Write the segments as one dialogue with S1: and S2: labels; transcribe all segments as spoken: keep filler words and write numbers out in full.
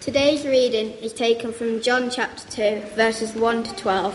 S1: Today's reading is taken from John chapter two, verses one to twelve.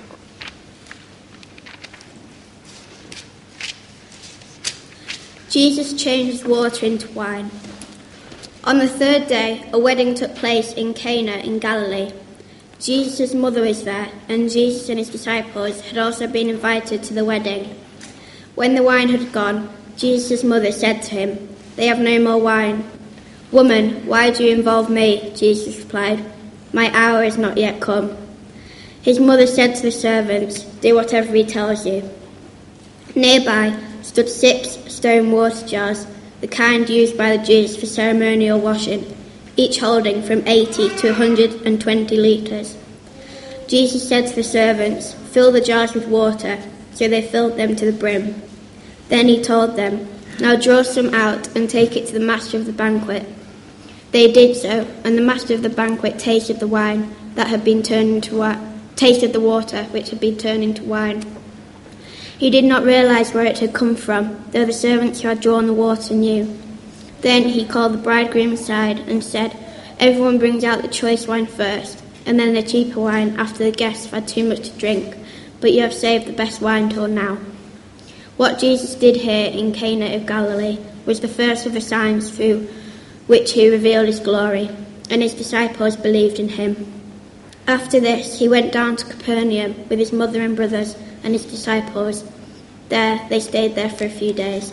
S1: Jesus changed water into wine. On the third day, a wedding took place in Cana in Galilee. Jesus' mother was there, and Jesus and his disciples had also been invited to the wedding. When the wine had gone, Jesus' mother said to him, "They have no more wine." "Woman, why do you involve me?" Jesus replied. "My hour is not yet come." His mother said to the servants, "Do whatever he tells you." Nearby stood six stone water jars, the kind used by the Jews for ceremonial washing, each holding from eighty to one hundred twenty litres. Jesus said to the servants, "Fill the jars with water," so they filled them to the brim. Then he told them, "Now draw some out and take it to the master of the banquet." They did so, and the master of the banquet tasted the wine that had been turned into wine, tasted the water which had been turned into wine. He did not realize where it had come from, though the servants who had drawn the water knew. Then he called the bridegroom aside and said, "Everyone brings out the choice wine first, and then the cheaper wine after the guests have had too much to drink, but you have saved the best wine till now." What Jesus did here in Cana of Galilee was the first of the signs through which he revealed his glory, and his disciples believed in him. After this, he went down to Capernaum with his mother and brothers and his disciples. There, they stayed there for a few days.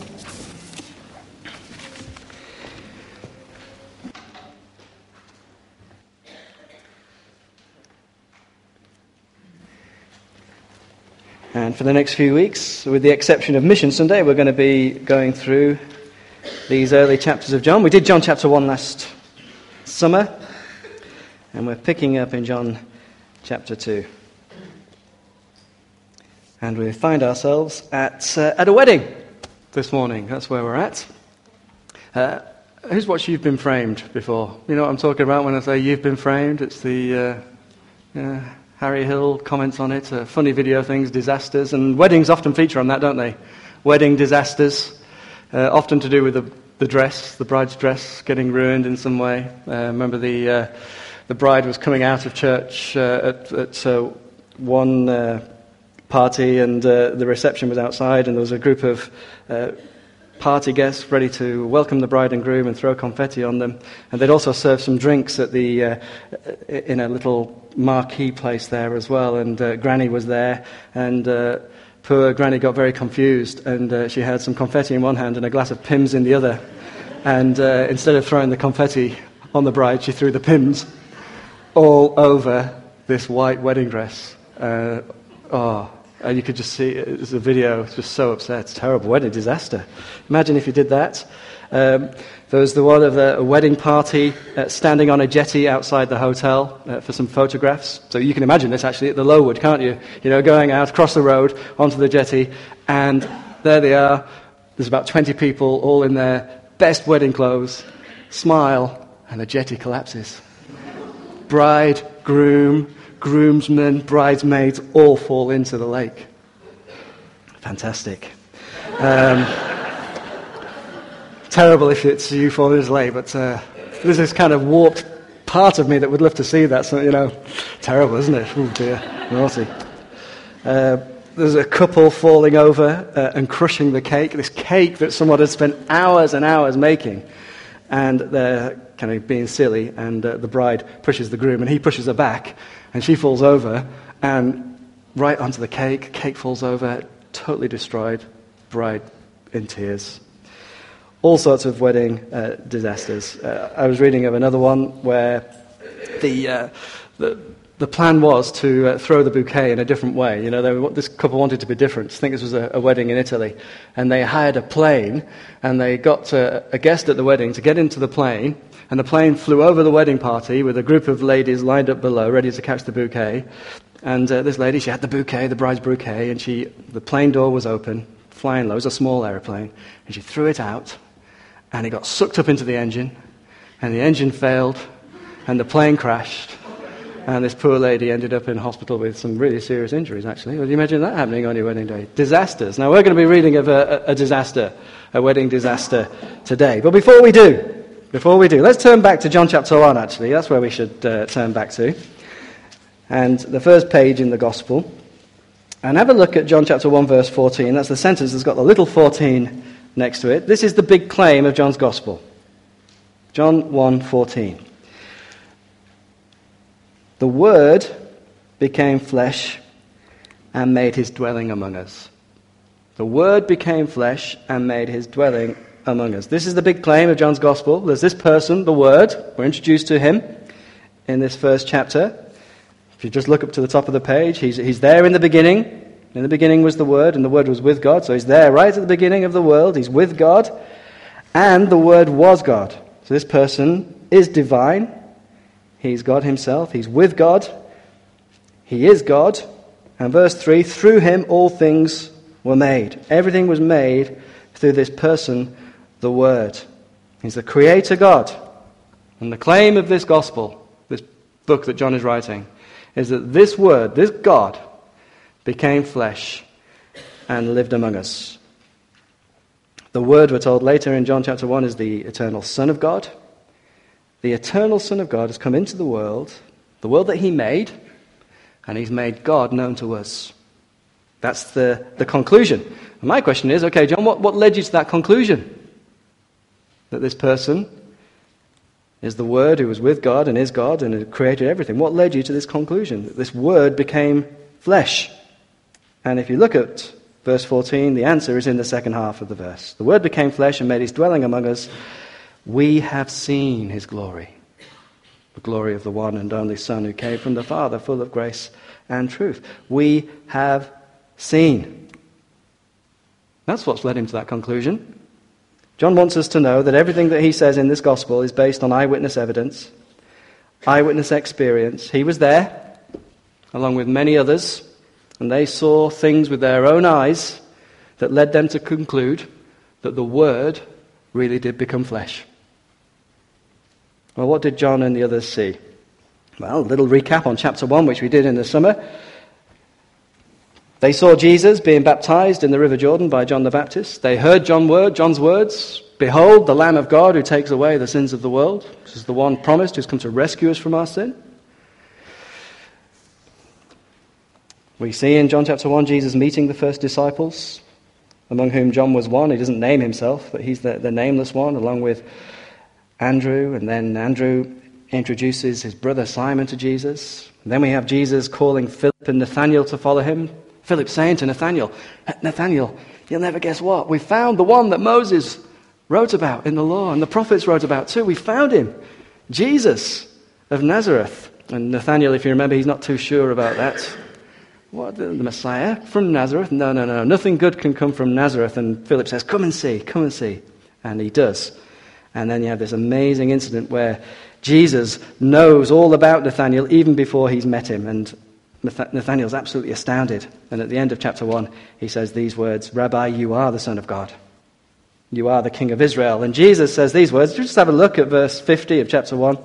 S2: And for the next few weeks, with the exception of Mission Sunday, we're going to be going through these early chapters of John. We did John chapter one last summer, and we're picking up in John chapter two. And we find ourselves at uh, at a wedding this morning. That's where we're at. Uh, who's watched You've Been Framed before? You know what I'm talking about when I say You've Been Framed? It's the uh, uh, Harry Hill comments on it, uh, funny video things, disasters, and weddings often feature on that, don't they? Wedding disasters. Uh, often to do with the, the dress, the bride's dress getting ruined in some way. Uh, remember the uh, the bride was coming out of church uh, at, at uh, one uh, party, and uh, the reception was outside, and there was a group of uh, party guests ready to welcome the bride and groom and throw confetti on them. And they'd also served some drinks at the uh, in a little marquee place there as well. And uh, Granny was there, and Uh, Poor Granny got very confused, and uh, she had some confetti in one hand and a glass of Pimm's in the other. And uh, instead of throwing the confetti on the bride, she threw the Pimm's all over this white wedding dress. Uh, oh, and you could just see it was a video. It's just so upset. It's a terrible wedding disaster. Imagine if you did that. Um, there was the one of a, a wedding party uh, standing on a jetty outside the hotel uh, for some photographs. So you can imagine this actually at the Lowood, can't you? You know, going out across the road onto the jetty, and there they are. There's about twenty people all in their best wedding clothes. Smile, and the jetty collapses. Bride, groom, groomsmen, bridesmaids all fall into the lake. Fantastic. Um, Terrible if it's you falling into the lake, but uh, there's this kind of warped part of me that would love to see that. So, you know, terrible, isn't it? Oh dear, naughty. Uh, there's a couple falling over uh, and crushing the cake. This cake that someone had spent hours and hours making, and they're kind of being silly. And uh, the bride pushes the groom, and he pushes her back, and she falls over, and right onto the cake. Cake falls over, totally destroyed. Bride in tears. All sorts of wedding uh, disasters. Uh, I was reading of another one where the uh, the, the plan was to uh, throw the bouquet in a different way. You know, they, this couple wanted to be different. I think this was a, a wedding in Italy, and they hired a plane, and they got uh, a guest at the wedding to get into the plane, and the plane flew over the wedding party with a group of ladies lined up below, ready to catch the bouquet. And uh, this lady, she had the bouquet, the bride's bouquet, and she the plane door was open, flying low. It was a small aeroplane, and she threw it out. And it got sucked up into the engine, and the engine failed, and the plane crashed, and this poor lady ended up in hospital with some really serious injuries, actually. Well, you imagine that happening on your wedding day? Disasters. Now, we're going to be reading of a, a disaster, a wedding disaster today. But before we do, before we do, let's turn back to John chapter one, actually. That's where we should uh, turn back to. And the first page in the Gospel. And have a look at John chapter one, verse fourteen. That's the sentence that's got the little fourteen next to it. This is the big claim of John's Gospel. John one fourteen. The Word became flesh and made his dwelling among us. The Word became flesh and made his dwelling among us. This is the big claim of John's Gospel. There's this person, the Word. We're introduced to him in this first chapter. If you just look up to the top of the page, he's, he's there in the beginning. In the beginning was the Word, and the Word was with God. So he's there right at the beginning of the world. He's with God, and the Word was God. So this person is divine. He's God himself. He's with God. He is God. And verse three, through him all things were made. Everything was made through this person, the Word. He's the Creator God. And the claim of this Gospel, this book that John is writing, is that this Word, this God, became flesh and lived among us. The Word, we're told later in John chapter one, is the eternal Son of God. The eternal Son of God has come into the world, the world that he made, and he's made God known to us. That's the, the conclusion. And my question is, okay, John, what, what led you to that conclusion? That this person is the Word who was with God and is God and had created everything. What led you to this conclusion? That this Word became flesh. And if you look at verse fourteen, the answer is in the second half of the verse. The Word became flesh and made his dwelling among us. We have seen his glory. The glory of the one and only Son who came from the Father, full of grace and truth. We have seen. That's what's led him to that conclusion. John wants us to know that everything that he says in this gospel is based on eyewitness evidence, eyewitness experience. He was there, along with many others, and they saw things with their own eyes that led them to conclude that the Word really did become flesh. Well, what did John and the others see? Well, a little recap on chapter one, which we did in the summer. They saw Jesus being baptized in the River Jordan by John the Baptist. They heard John word, John's words, "Behold, the Lamb of God who takes away the sins of the world." This is the one promised who's come to rescue us from our sin. We see in John chapter one Jesus meeting the first disciples, among whom John was one. He doesn't name himself, but he's the, the nameless one, along with Andrew. And then Andrew introduces his brother Simon to Jesus. And then we have Jesus calling Philip and Nathanael to follow him. Philip saying to Nathanael, "Nathanael, you'll never guess what. We found the one that Moses wrote about in the law, and the prophets wrote about too. We found him, Jesus of Nazareth." And Nathanael, if you remember, he's not too sure about that. What, the, the Messiah from Nazareth? No, no, no. Nothing good can come from Nazareth. And Philip says, "Come and see, come and see." And he does. And then you have this amazing incident where Jesus knows all about Nathanael even before he's met him. And Nathanael's absolutely astounded. And at the end of chapter one, he says these words, "Rabbi, you are the Son of God. You are the King of Israel." And Jesus says these words. Just have a look at verse fifty of chapter one.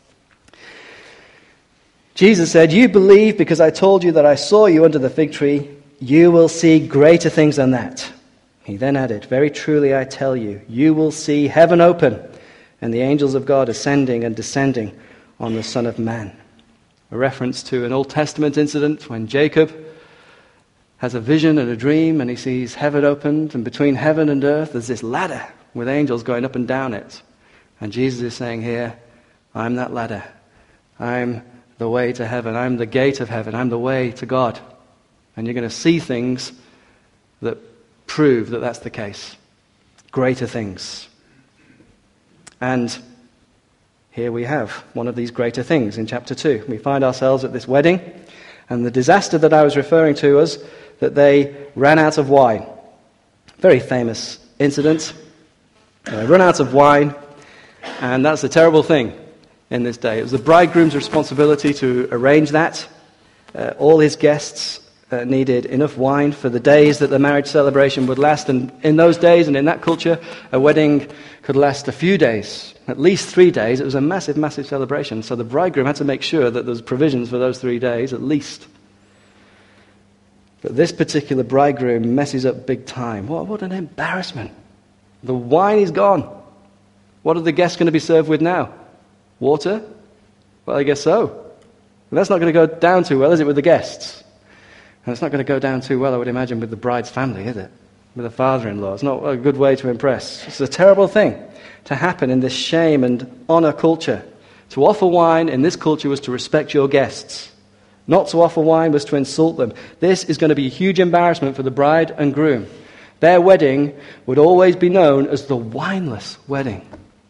S2: Jesus said, "You believe because I told you that I saw you under the fig tree. You will see greater things than that." He then added, "Very truly I tell you, you will see heaven open and the angels of God ascending and descending on the Son of Man." A reference to an Old Testament incident when Jacob has a vision and a dream and he sees heaven opened, and between heaven and earth there's this ladder with angels going up and down it. And Jesus is saying here, "I'm that ladder. I'm the way to heaven. I'm the gate of heaven. I'm the way to God." And you're going to see things that prove that that's the case. Greater things. And here we have one of these greater things in chapter two. We find ourselves at this wedding, and the disaster that I was referring to was that they ran out of wine. Very famous incident. They run out of wine, and that's a terrible thing in this day. It was the bridegroom's responsibility to arrange that. Uh, all his guests uh, needed enough wine for the days that the marriage celebration would last. And in those days and in that culture, a wedding could last a few days, at least three days. It was a massive, massive celebration. So the bridegroom had to make sure that there was provisions for those three days at least. But this particular bridegroom messes up big time. What, what an embarrassment. The wine is gone. What are the guests going to be served with now? Water? Well, I guess so. And that's not going to go down too well, is it, with the guests? And it's not going to go down too well, I would imagine, with the bride's family, is it? With the father-in-law. It's not a good way to impress. It's a terrible thing to happen in this shame and honor culture. To offer wine in this culture was to respect your guests. Not to offer wine was to insult them. This is going to be a huge embarrassment for the bride and groom. Their wedding would always be known as the wineless wedding.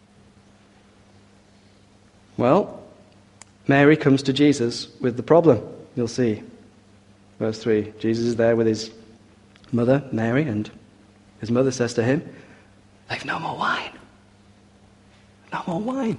S2: Well, Mary comes to Jesus with the problem. You'll see. Verse three. Jesus is there with his mother, Mary, and his mother says to him, "They've no more wine. No more wine."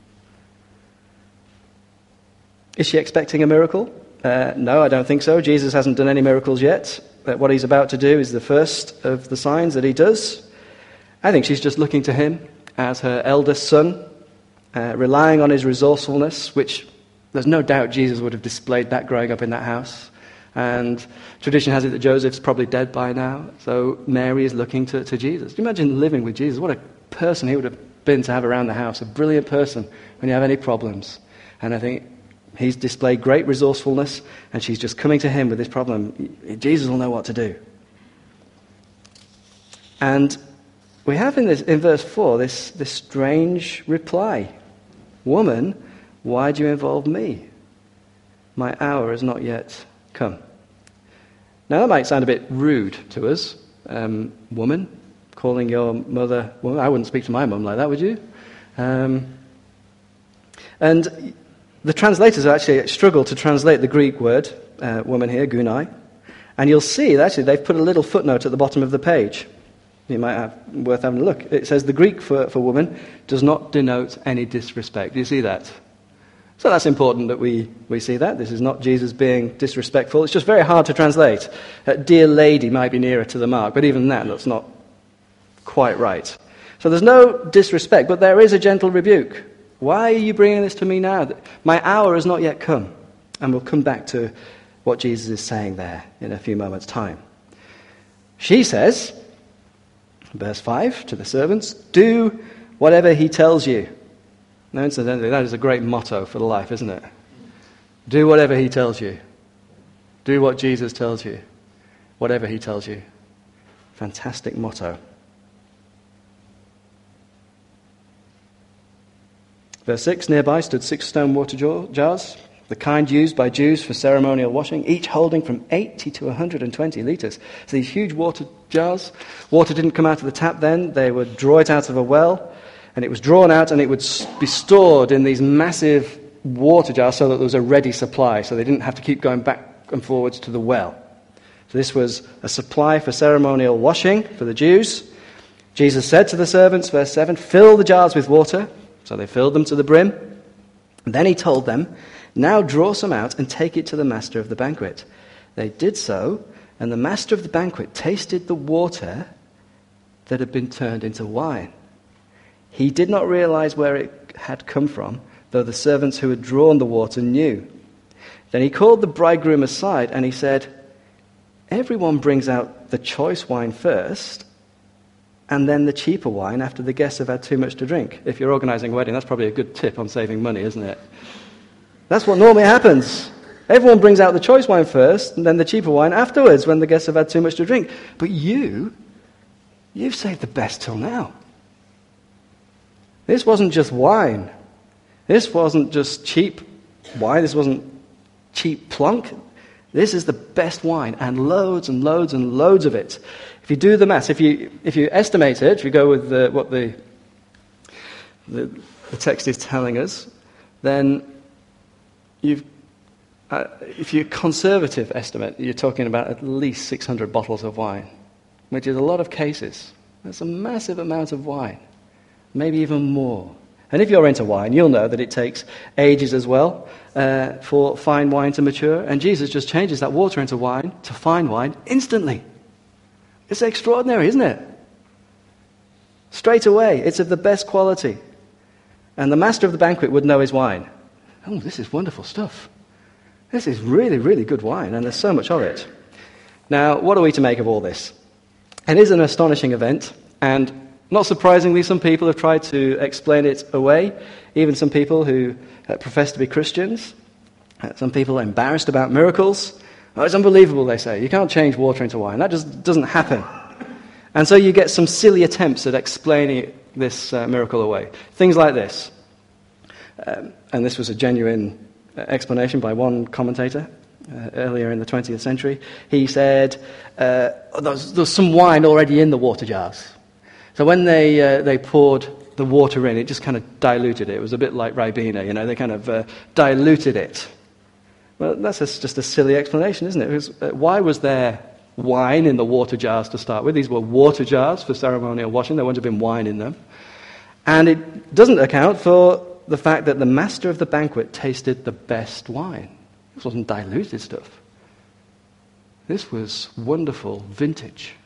S2: Is she expecting a miracle? Uh, no, I don't think so. Jesus hasn't done any miracles yet. But what he's about to do is the first of the signs that he does. I think she's just looking to him as her eldest son, uh, relying on his resourcefulness, which there's no doubt Jesus would have displayed that growing up in that house. And tradition has it that Joseph's probably dead by now. So Mary is looking to, to Jesus. Can you imagine living with Jesus? What a person he would have been to have around the house. A brilliant person when you have any problems. And I think he's displayed great resourcefulness, and she's just coming to him with this problem. Jesus will know what to do. And we have in this in verse four this, this strange reply. "Woman, why do you involve me? My hour has not yet come." Now that might sound a bit rude to us. Um, woman, calling your mother woman. I wouldn't speak to my mum like that, would you? Um, and the translators actually struggle to translate the Greek word, uh, woman here, gunai. And you'll see that actually they've put a little footnote at the bottom of the page. You might have worth having a look. It says the Greek for, for woman does not denote any disrespect. Do you see that? So that's important that we, we see that. This is not Jesus being disrespectful. It's just very hard to translate. Uh, dear lady might be nearer to the mark, but even that, that's not quite right. So there's no disrespect, but there is a gentle rebuke. Why are you bringing this to me now? My hour has not yet come. And we'll come back to what Jesus is saying there in a few moments' time. She says, verse five, to the servants, "Do whatever he tells you." Now, incidentally, that is a great motto for life, isn't it? Do whatever he tells you. Do what Jesus tells you. Whatever he tells you. Fantastic motto. Verse six, nearby stood six stone water jars, the kind used by Jews for ceremonial washing, each holding from eighty to one hundred twenty litres. So these huge water jars, water didn't come out of the tap then, they would draw it out of a well, and it was drawn out and it would be stored in these massive water jars so that there was a ready supply, so they didn't have to keep going back and forwards to the well. So this was a supply for ceremonial washing for the Jews. Jesus said to the servants, verse seven, "Fill the jars with water." So they filled them to the brim. And then he told them, "Now draw some out and take it to the master of the banquet." They did so, and the master of the banquet tasted the water that had been turned into wine. He did not realize where it had come from, though the servants who had drawn the water knew. Then he called the bridegroom aside, and he said, "Everyone brings out the choice wine first, and then the cheaper wine after the guests have had too much to drink." If you're organizing a wedding, that's probably a good tip on saving money, isn't it? That's what normally happens. Everyone brings out the choice wine first, and then the cheaper wine afterwards when the guests have had too much to drink. But you, you've saved the best till now. This wasn't just wine. This wasn't just cheap wine. This wasn't cheap plunk. This is the best wine, and loads and loads and loads of it. If you do the maths, if you if you estimate it, if you go with the, what the, the the text is telling us, then you've uh, if you conservative estimate, you're talking about at least six hundred bottles of wine, which is a lot of cases. That's a massive amount of wine, maybe even more. And if you're into wine, you'll know that it takes ages as well uh, for fine wine to mature. And Jesus just changes that water into wine, to fine wine, instantly. It's extraordinary, isn't it? Straight away, it's of the best quality. And the master of the banquet would know his wine. Oh, this is wonderful stuff. This is really, really good wine, and there's so much of it. Now, what are we to make of all this? It is an astonishing event, and Not surprisingly, some people have tried to explain it away, even some people who uh, profess to be Christians. Uh, some people are embarrassed about miracles. Oh, it's unbelievable, they say. You can't change water into wine. That just doesn't happen. And so you get some silly attempts at explaining this uh, miracle away. Things like this. Um, and this was a genuine uh, explanation by one commentator uh, earlier in the twentieth century. He said, uh, oh, there's, there's some wine already in the water jars. So when they uh, they poured the water in, it just kind of diluted it. It was a bit like Ribena, you know, they kind of uh, diluted it. Well, that's just a silly explanation, isn't it? It was, uh, why was there wine in the water jars to start with? These were water jars for ceremonial washing. There wouldn't have been wine in them. And it doesn't account for the fact that the master of the banquet tasted the best wine. This wasn't diluted stuff. This was wonderful vintage.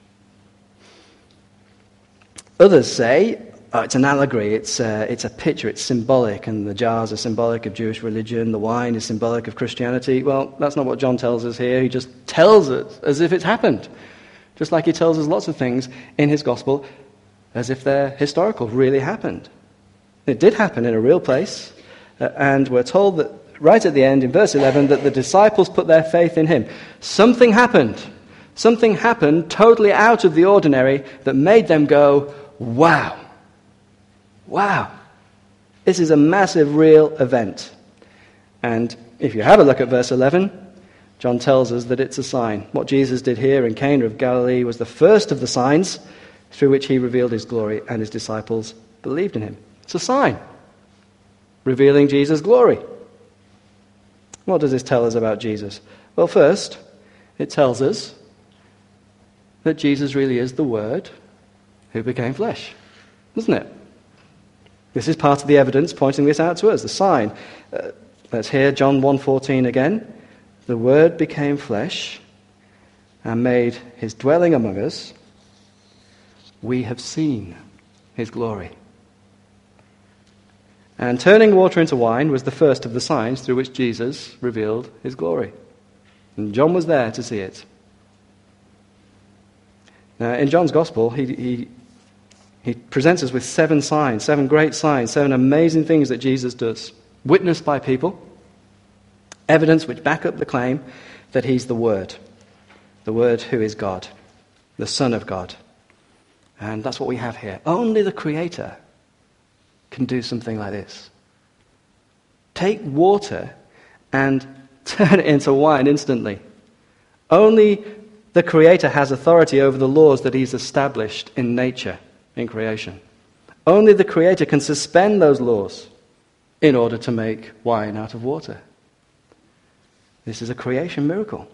S2: Others say, oh, it's an allegory, it's a, it's a picture, it's symbolic, and the jars are symbolic of Jewish religion, the wine is symbolic of Christianity. Well, that's not what John tells us here. He just tells us as if it's happened. Just like he tells us lots of things in his gospel as if they're historical, really happened. It did happen in a real place, uh, and we're told that right at the end, in verse eleven, that the disciples put their faith in him. Something happened. Something happened totally out of the ordinary that made them go, wow. Wow. This is a massive, real event. And if you have a look at verse eleven, John tells us that it's a sign. What Jesus did here in Cana of Galilee was the first of the signs through which he revealed his glory, and his disciples believed in him. It's a sign revealing Jesus' glory. What does this tell us about Jesus? Well, first, it tells us that Jesus really is the Word who became flesh, doesn't it? This is part of the evidence pointing this out to us, the sign. Uh, let's hear John one fourteen again. The Word became flesh and made his dwelling among us. We have seen his glory. And turning water into wine was the first of the signs through which Jesus revealed his glory. And John was there to see it. Now, in John's Gospel, he, he, he presents us with seven signs, seven great signs, seven amazing things that Jesus does, witnessed by people, evidence which back up the claim that he's the Word, the Word who is God, the Son of God. And that's what we have here. Only the Creator can do something like this. Take water and turn it into wine instantly. Only the Creator has authority over the laws that he's established in nature, in creation. Only the Creator can suspend those laws in order to make wine out of water. This is a creation miracle.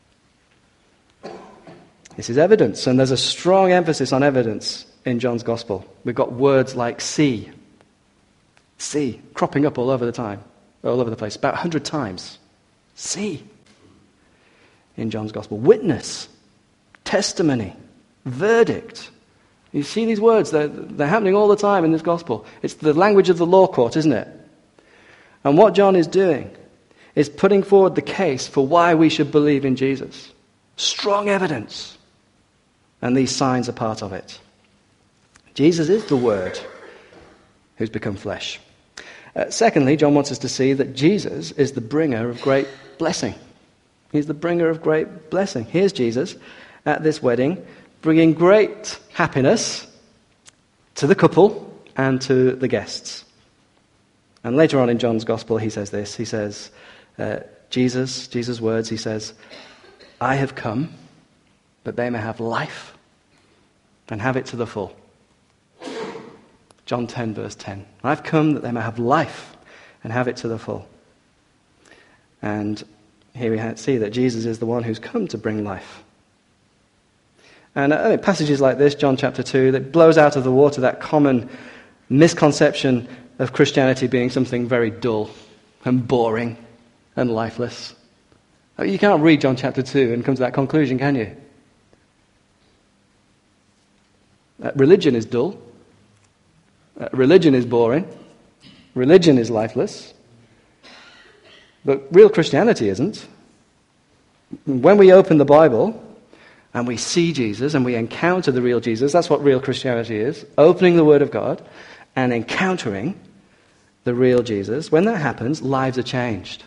S2: This is evidence, and there's a strong emphasis on evidence in John's Gospel. We've got words like see, see, cropping up all over the time, all over the place, about a hundred times. See. In John's Gospel. Witness, testimony, verdict. You see these words, they're, they're happening all the time in this Gospel. It's the language of the law court, isn't it? And what John is doing is putting forward the case for why we should believe in Jesus. Strong evidence. And these signs are part of it. Jesus is the Word who's become flesh. Uh, secondly, John wants us to see that Jesus is the bringer of great blessing. He's the bringer of great blessing. Here's Jesus at this wedding, bringing great happiness to the couple and to the guests. And later on in John's Gospel, he says this. He says, uh, Jesus, Jesus' words, he says, I have come that they may have life and have it to the full. John ten, verse ten. I've come that they may have life and have it to the full. And here we see that Jesus is the one who's come to bring life. And I mean, passages like this, John chapter two, that blows out of the water that common misconception of Christianity being something very dull and boring and lifeless. You can't read John chapter two and come to that conclusion, can you? Uh, religion is dull. Uh, religion is boring. Religion is lifeless. But real Christianity isn't. When we open the Bible, and we see Jesus and we encounter the real Jesus. That's what real Christianity is, opening the Word of God and encountering the real Jesus. When that happens, lives are changed.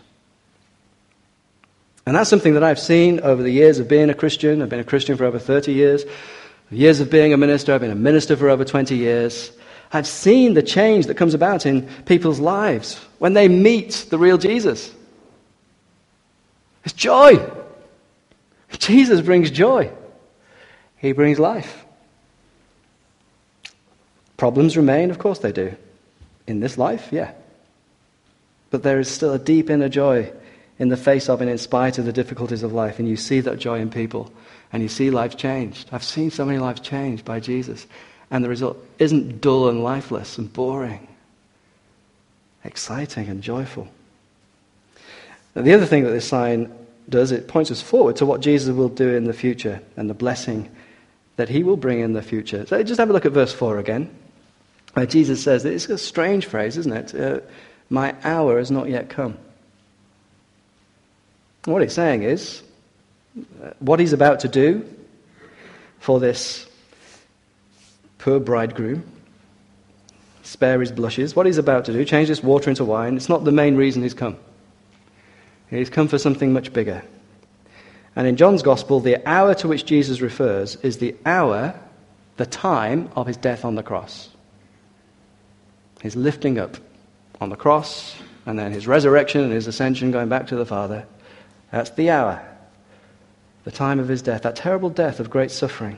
S2: And that's something that I've seen over the years of being a Christian. I've been a Christian for over thirty years. Years of being a minister. I've been a minister for over twenty years. I've seen the change that comes about in people's lives when they meet the real Jesus. It's joy. Jesus brings joy. He brings life. Problems remain, of course they do. In this life, yeah. But there is still a deep inner joy in the face of and in spite of the difficulties of life. And you see that joy in people. And you see lives changed. I've seen so many lives changed by Jesus. And the result isn't dull and lifeless and boring. Exciting and joyful. Now, the other thing that this sign does, it points us forward to what Jesus will do in the future and the blessing that he will bring in the future. So just have a look at verse four again. Where Jesus says, it's a strange phrase, isn't it? Uh, My hour has not yet come. What he's saying is, uh, what he's about to do for this poor bridegroom, spare his blushes, what he's about to do, change this water into wine, it's not the main reason he's come. He's come for something much bigger. And in John's Gospel, the hour to which Jesus refers is the hour, the time of his death on the cross. His lifting up on the cross, and then his resurrection and his ascension going back to the Father. That's the hour, the time of his death, that terrible death of great suffering.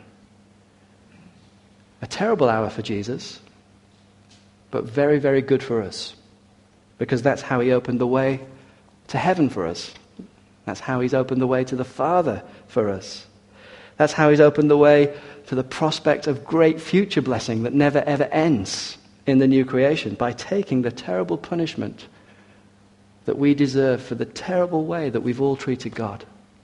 S2: A terrible hour for Jesus, but very, very good for us, because that's how he opened the way to heaven for us. That's how he's opened the way to the Father for us. That's how he's opened the way to the prospect of great future blessing that never ever ends in the new creation, by taking the terrible punishment that we deserve for the terrible way that we've all treated God.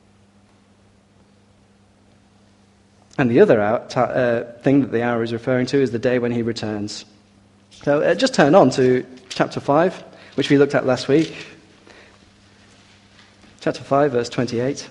S2: And the other hour, uh, thing that the hour is referring to is the day when he returns. So uh, just turn on to chapter five, which we looked at last week. Chapter five, verse twenty-eight.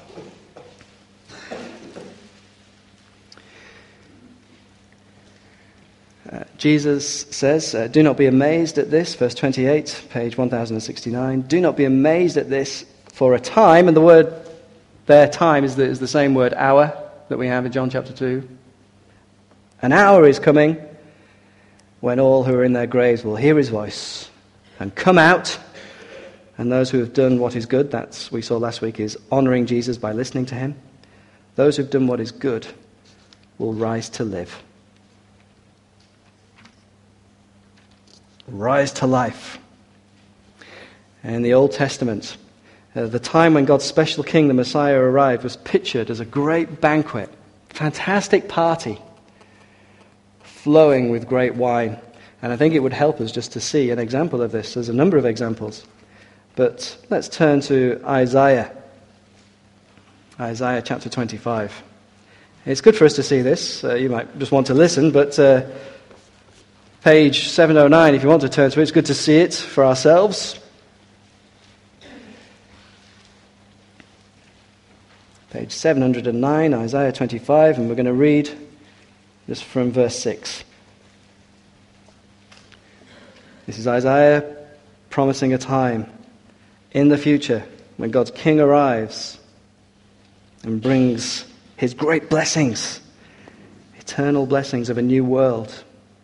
S2: Uh, Jesus says, uh, do not be amazed at this, verse twenty-eight, page one thousand sixty-nine. Do not be amazed at this, for a time, and the word there, time, is the, is the same word, hour, that we have in John chapter two. An hour is coming when all who are in their graves will hear his voice and come out, and those who have done what is good, that's, we saw last week, is honouring Jesus by listening to him. Those who have done what is good will rise to live. Rise to life. In the Old Testament, uh, the time when God's special king, the Messiah, arrived was pictured as a great banquet, fantastic party, flowing with great wine. And I think it would help us just to see an example of this. There's a number of examples. But let's turn to Isaiah. Isaiah chapter twenty-five. It's good for us to see this. Uh, you might just want to listen, but uh, page seven oh nine, if you want to turn to it, it's good to see it for ourselves. Page seven oh nine, Isaiah twenty-five, and we're going to read just from verse six. This is Isaiah promising a time in the future when God's king arrives and brings his great blessings, eternal blessings of a new world.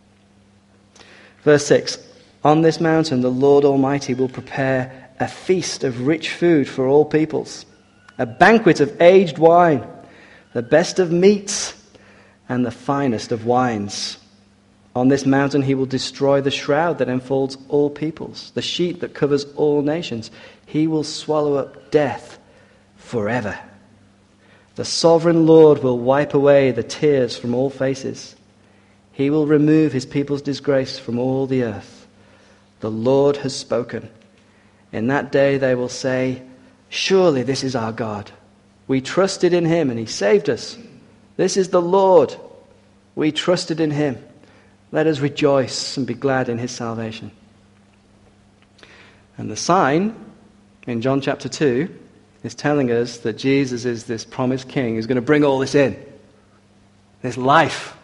S2: Verse six, on this mountain the Lord Almighty will prepare a feast of rich food for all peoples, a banquet of aged wine, the best of meats and the finest of wines. On this mountain he will destroy the shroud that enfolds all peoples, the sheet that covers all nations. He will swallow up death forever. The sovereign Lord will wipe away the tears from all faces. He will remove his people's disgrace from all the earth. The Lord has spoken. In that day they will say, surely this is our God. We trusted in him and he saved us. This is the Lord. We trusted in him. Let us rejoice and be glad in his salvation. And the sign in John chapter two is telling us that Jesus is this promised king who's going to bring all this in. This life.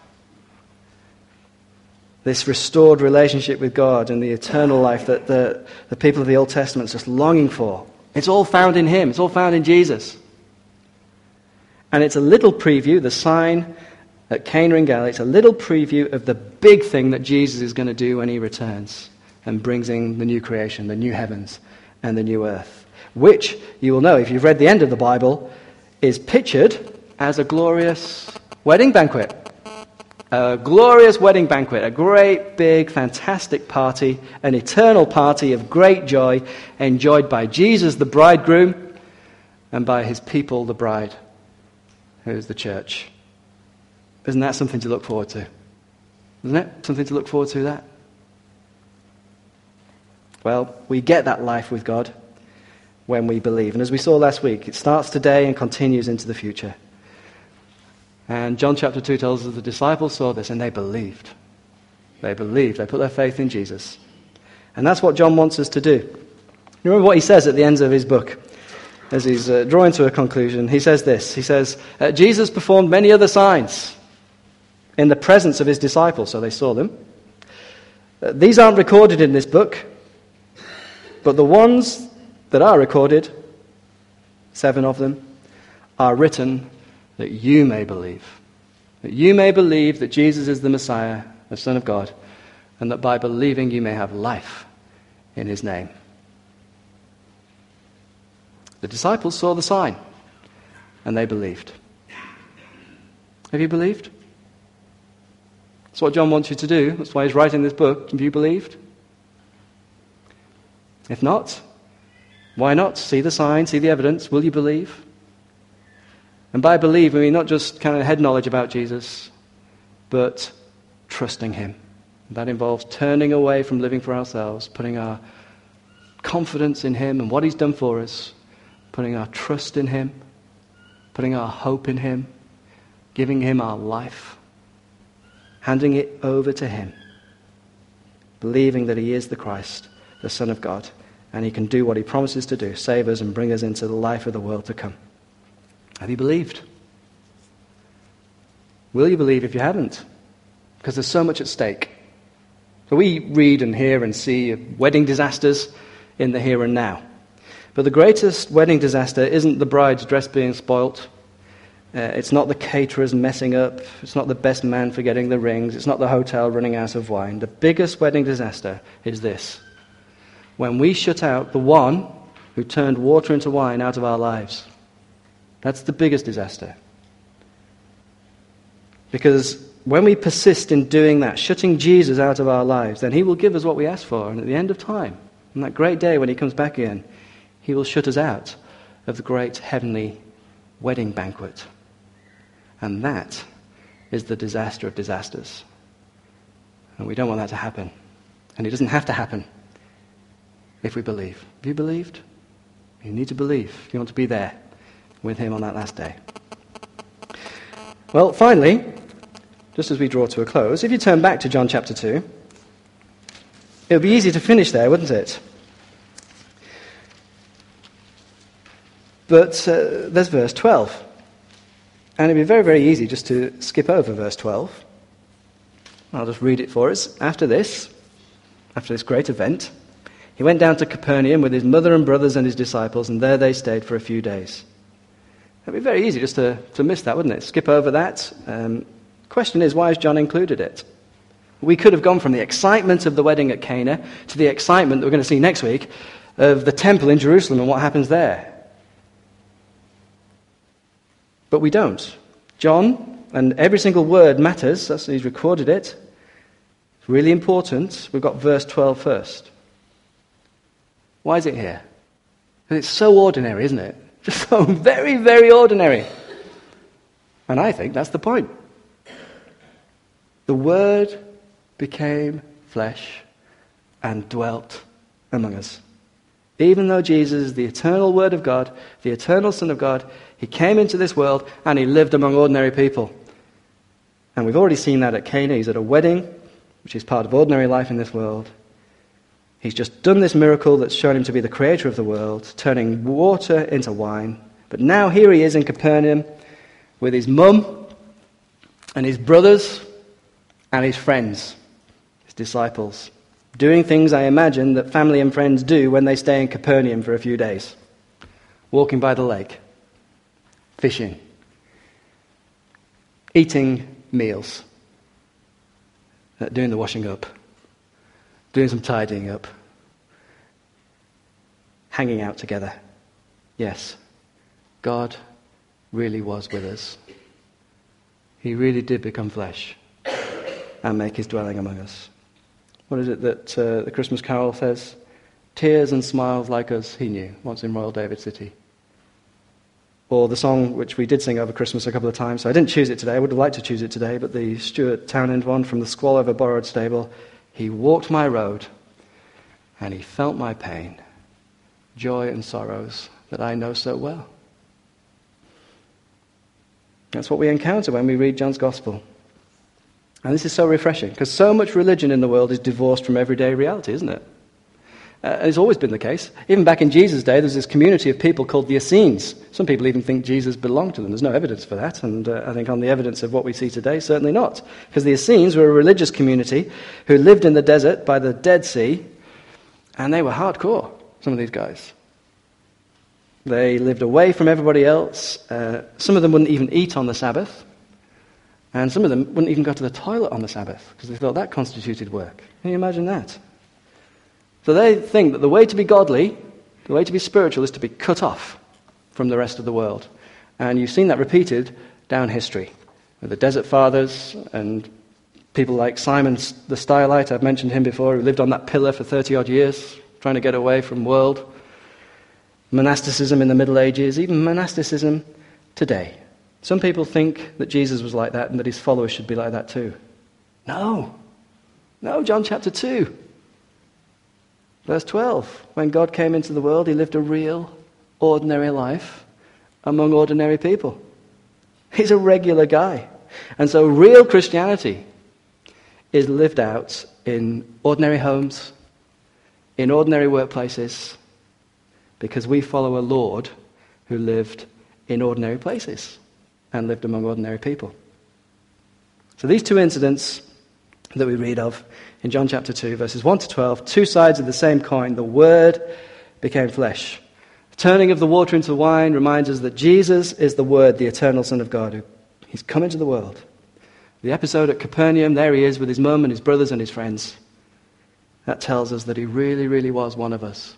S2: This restored relationship with God and the eternal life that the, the people of the Old Testament are just longing for. It's all found in him. It's all found in Jesus. And it's a little preview, the sign at Cana in Galilee, it's a little preview of the big thing that Jesus is going to do when he returns and brings in the new creation, the new heavens and the new earth, which, you will know if you've read the end of the Bible, is pictured as a glorious wedding banquet. A glorious wedding banquet, a great, big, fantastic party, an eternal party of great joy enjoyed by Jesus, the bridegroom, and by his people, the bride, who is the church. Isn't that something to look forward to? Isn't it? Something to look forward to, that? Well, we get that life with God when we believe. And as we saw last week, it starts today and continues into the future. And John chapter two tells us the disciples saw this and they believed. They believed. They put their faith in Jesus. And that's what John wants us to do. You remember what he says at the end of his book as he's uh, drawing to a conclusion. He says this. He says, uh, Jesus performed many other signs in the presence of his disciples, so they saw them. Uh, these aren't recorded in this book, but the ones that are recorded, seven of them, are written that you may believe. That you may believe that Jesus is the Messiah, the Son of God, and that by believing you may have life in his name. The disciples saw the sign, and they believed. Have you believed? That's what John wants you to do. That's why he's writing this book. Have you believed? If not, why not? See the sign, see the evidence. Will you believe? And by believe, I mean not just kind of head knowledge about Jesus, but trusting him. That involves turning away from living for ourselves, putting our confidence in him and what he's done for us, putting our trust in him, putting our hope in him, giving him our life, handing it over to him, believing that he is the Christ, the Son of God, and he can do what he promises to do, save us and bring us into the life of the world to come. Have you believed? Will you believe if you haven't? Because there's so much at stake. So we read and hear and see wedding disasters in the here and now. But the greatest wedding disaster isn't the bride's dress being spoilt. Uh, it's not the caterers messing up. It's not the best man forgetting the rings. It's not the hotel running out of wine. The biggest wedding disaster is this: when we shut out the one who turned water into wine out of our lives. That's the biggest disaster. Because when we persist in doing that, shutting Jesus out of our lives, then he will give us what we ask for. And at the end of time, on that great day when he comes back again, he will shut us out of the great heavenly wedding banquet. And that is the disaster of disasters. And we don't want that to happen. And it doesn't have to happen if we believe. Have you believed? You need to believe if you want to be there with him on that last day. Well, finally, just as we draw to a close, if you turn back to John chapter two, it would be easy to finish there, wouldn't it? But uh, there's verse twelve. And it'd be very, very easy just to skip over verse twelve. I'll just read it for us. After this, after this great event, he went down to Capernaum with his mother and brothers and his disciples, and there they stayed for a few days. It'd be very easy just to, to miss that, wouldn't it? Skip over that. Um, question is, why has John included it? We could have gone from the excitement of the wedding at Cana to the excitement that we're going to see next week of the temple in Jerusalem and what happens there. But we don't. John, and every single word matters. That's, he's recorded it. It's really important. We've got verse twelve first. Why is it here? Because it's so ordinary, isn't it? Just so very, very ordinary. And I think that's the point. The Word became flesh and dwelt among us. Even though Jesus is the eternal Word of God, the eternal Son of God, he came into this world and he lived among ordinary people. And we've already seen that at Cana. He's at a wedding, which is part of ordinary life in this world. He's just done this miracle that's shown him to be the creator of the world, turning water into wine. But now here he is in Capernaum with his mum and his brothers and his friends, his disciples, doing things I imagine that family and friends do when they stay in Capernaum for a few days. Walking by the lake, fishing, eating meals, doing the washing up, doing some tidying up, hanging out together. Yes, God really was with us. He really did become flesh and make his dwelling among us. What is it that uh, the Christmas carol says? Tears and smiles like us he knew, once in Royal David City. Or the song which we did sing over Christmas a couple of times. So I didn't choose it today. I would have liked to choose it today, but the Stuart Townend one from the Squall Over Borrowed Stable. He walked my road, and he felt my pain, joy and sorrows that I know so well. That's what we encounter when we read John's Gospel. And this is so refreshing, because so much religion in the world is divorced from everyday reality, isn't it? Uh, it's always been the case. Even back in Jesus' day, there's this community of people called the Essenes. Some people even think Jesus belonged to them. There's no evidence for that, and uh, I think on the evidence of what we see today, certainly not. Because the Essenes were a religious community who lived in the desert by the Dead Sea, and they were hardcore, some of these guys. They lived away from everybody else. Uh, some of them wouldn't even eat on the Sabbath, and some of them wouldn't even go to the toilet on the Sabbath, because they thought that constituted work. Can you imagine that? So they think that the way to be godly, the way to be spiritual, is to be cut off from the rest of the world. And you've seen that repeated down history, with the Desert Fathers and people like Simon the Stylite. I've mentioned him before, who lived on that pillar for thirty-odd years, trying to get away from world. Monasticism in the Middle Ages, even monasticism today. Some people think that Jesus was like that and that his followers should be like that too. No. No, John chapter two. Verse twelve, when God came into the world, he lived a real, ordinary life among ordinary people. He's a regular guy. And so real Christianity is lived out in ordinary homes, in ordinary workplaces, because we follow a Lord who lived in ordinary places and lived among ordinary people. So these two incidents that we read of in John chapter two, verses one to twelve, two sides of the same coin. The Word became flesh. The turning of the water into wine reminds us that Jesus is the Word, the eternal Son of God, who he's come into the world. The episode at Capernaum, there he is with his mum and his brothers and his friends. That tells us that he really, really was one of us.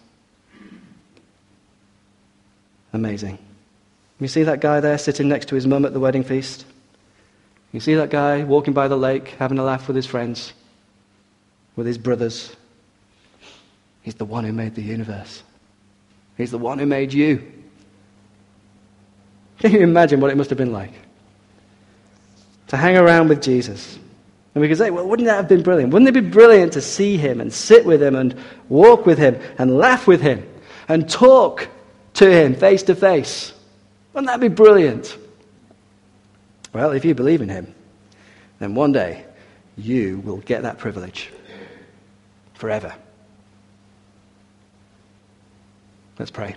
S2: Amazing. You see that guy there sitting next to his mum at the wedding feast? You see that guy walking by the lake, having a laugh with his friends, with his brothers. He's the one who made the universe. He's the one who made you. Can you imagine what it must have been like to hang around with Jesus? And we could say, well, wouldn't that have been brilliant? Wouldn't it be brilliant to see him and sit with him and walk with him and laugh with him and talk to him face to face? Wouldn't that be brilliant? Well, if you believe in him, then one day you will get that privilege forever. Let's pray.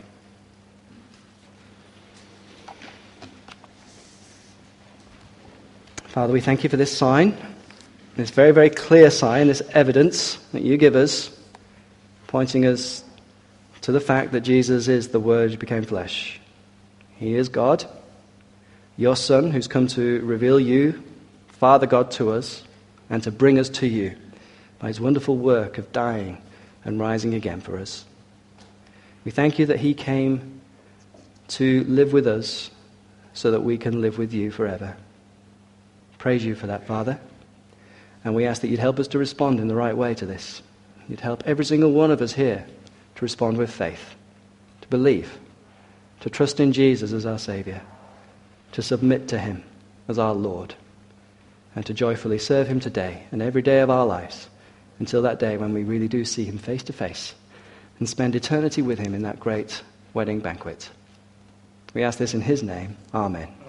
S2: Father, we thank you for this sign, this very, very clear sign, this evidence that you give us, pointing us to the fact that Jesus is the Word who became flesh. He is God, your Son, who's come to reveal you, Father God, to us, and to bring us to you by his wonderful work of dying and rising again for us. We thank you that he came to live with us so that we can live with you forever. Praise you for that, Father. And we ask that you'd help us to respond in the right way to this. You'd help every single one of us here to respond with faith, to believe, to trust in Jesus as our Saviour, to submit to him as our Lord, and to joyfully serve him today and every day of our lives until that day when we really do see him face to face and spend eternity with him in that great wedding banquet. We ask this in his name. Amen.